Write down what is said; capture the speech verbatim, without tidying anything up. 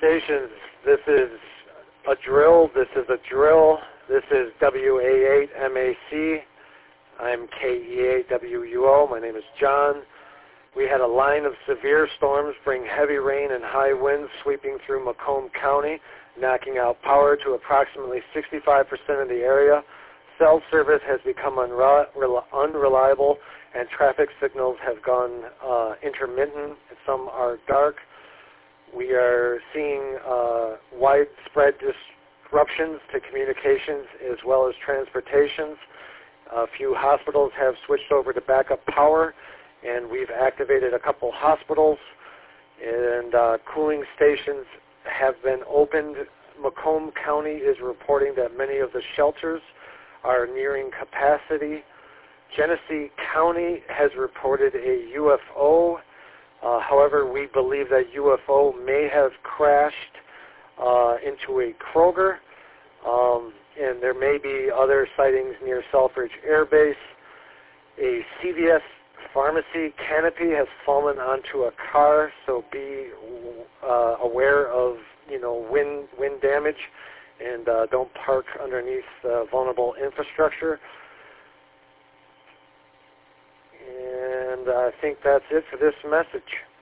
stations, this is a drill, this is a drill, this is W A eight M A C. I'm K E A W U O. My name is John. We had a line of severe storms bring heavy rain and high winds sweeping through Macomb County, knocking out power to approximately sixty-five percent of the area. Cell service has become unre- unreliable, and traffic signals have gone uh, intermittent. Some are dark. We are seeing uh, widespread disruptions to communications as well as transportations. A few hospitals have switched over to backup power, and we've activated a couple hospitals, and uh, cooling stations have been opened. Macomb County is reporting that many of the shelters are nearing capacity. Genesee County has reported a U F O. Uh, however, we believe that U F O may have crashed uh, into a Kroger, um, and there may be other sightings near Selfridge Air Base. A C V S pharmacy canopy has fallen onto a car, so be uh, aware of you know wind wind damage, and uh, don't park underneath uh, vulnerable infrastructure. And I think that's it for this message.